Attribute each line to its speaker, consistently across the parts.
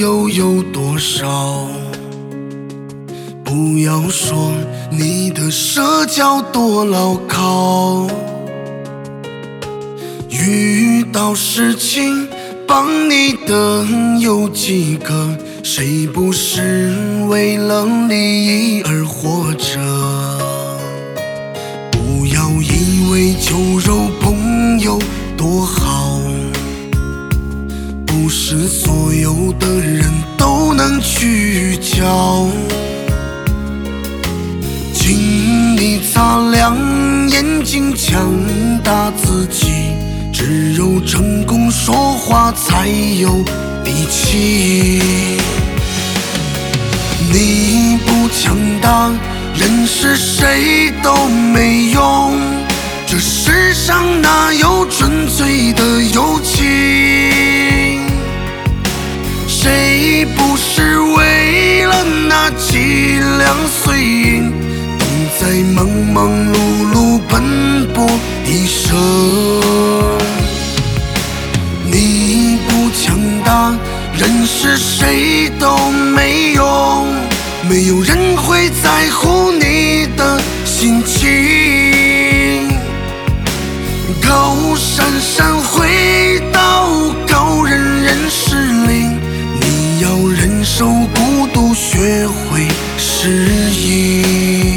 Speaker 1: 友有多少？不要说你的社交多牢靠，遇到事情帮你的有几个？谁不是为了利益而活着？不要以为酒肉朋友多好，不是所有的人都能去交。请你擦亮眼睛，强大自己，只有成功说话才有力气。你不强大，认识谁都没用，这世上哪有纯粹的友情？谁不是为了那几两碎银，都在忙忙碌碌奔波一生？你不强大，认识谁都没用，没有人会在乎你的心情。高山山回到高人人是灵，你要忍受孤独，学会适应。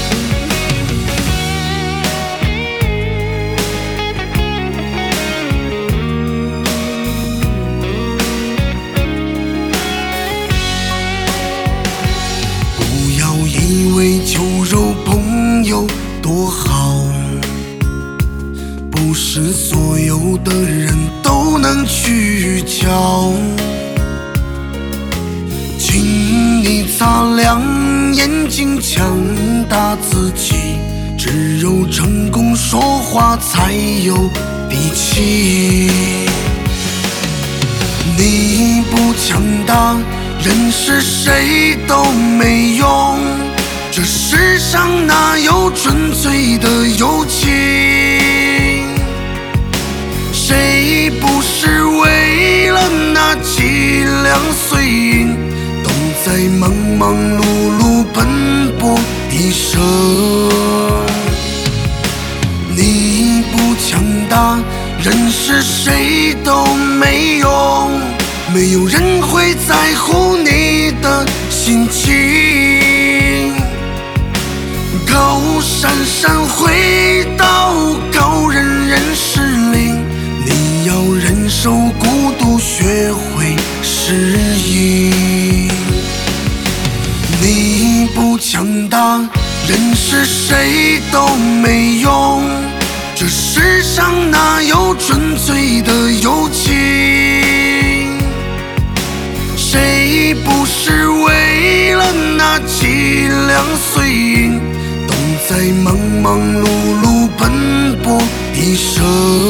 Speaker 1: 不要以为酒肉朋友多好，不是所有的人都能去交。请你擦亮眼睛，强大自己，只有成功说话才有力气。你不强大，认识谁都没用，这世上哪有纯粹的友情？谁不是为了那几两碎银，都在忙忙碌碌奔波一生？你不强大，认识谁都没用，没有人会在乎你的心情。高山山回到高人人是灵，你要忍受孤独，学会适应。你不强大，认识谁都没用，这世上哪有纯粹的友情？谁不是为了那几两碎银，都在忙忙碌碌奔波一生？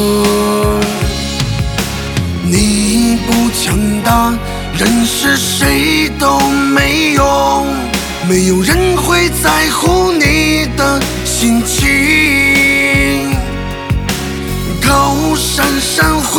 Speaker 1: 你不强大，认识谁都没用，没有人会在乎你的心情。高山山